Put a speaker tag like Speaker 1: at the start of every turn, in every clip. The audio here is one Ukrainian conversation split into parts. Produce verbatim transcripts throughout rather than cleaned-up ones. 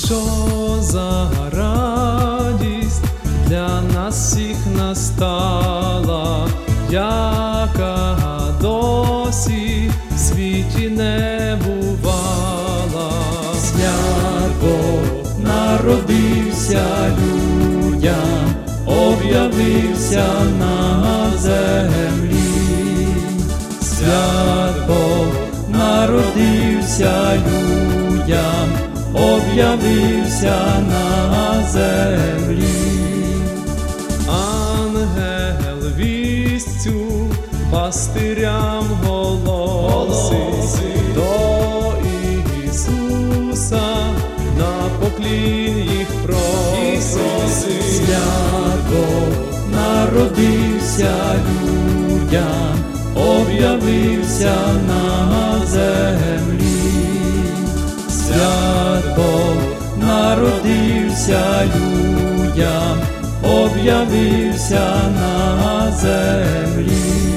Speaker 1: Що за радість для нас всіх настала, яка досі в світі не бувала.
Speaker 2: Свят Бог народився людям, об'явився на землі. Свят Бог народився людям, об'явився на землі.
Speaker 1: Ангел вістцю пастирям голосить, до Ісуса на поклін їх просить.
Speaker 2: Свят Бог народився людям, об'явився на землі. Свят Бог народився людям, об'явився на землі.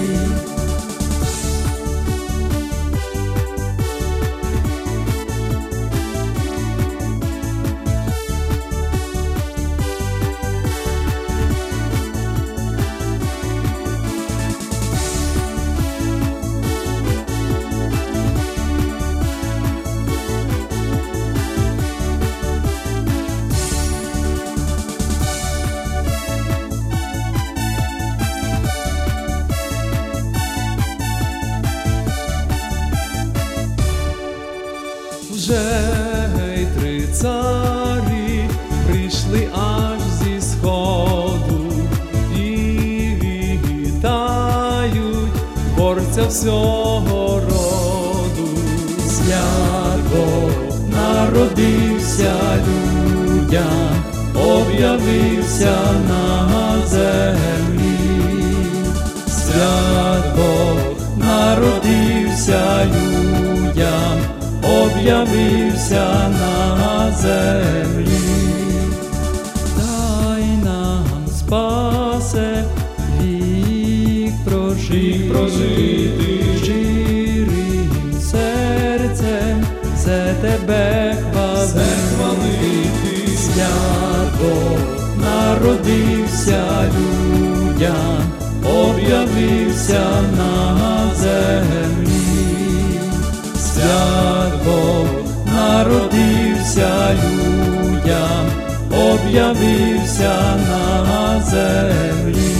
Speaker 1: Вже й три царі прийшли аж зі сходу і вітають борця всього роду.
Speaker 2: Свят Бог народився людям, об'явився на землі. Свят Бог народився людям, об'явився на землі. Дай нам, Спасе, вік прожити, прожити щирим серцем, все тебе хвалити. Свят Бог народився людям, об'явився на землі. Свят Бог народився людям, об'явився на землі.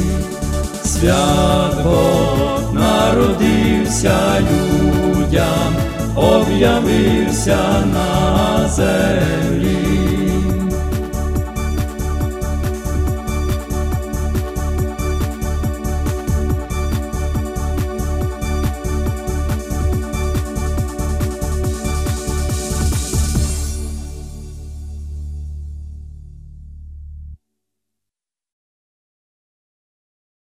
Speaker 2: Свят Бог народився людям, об'явився на землі.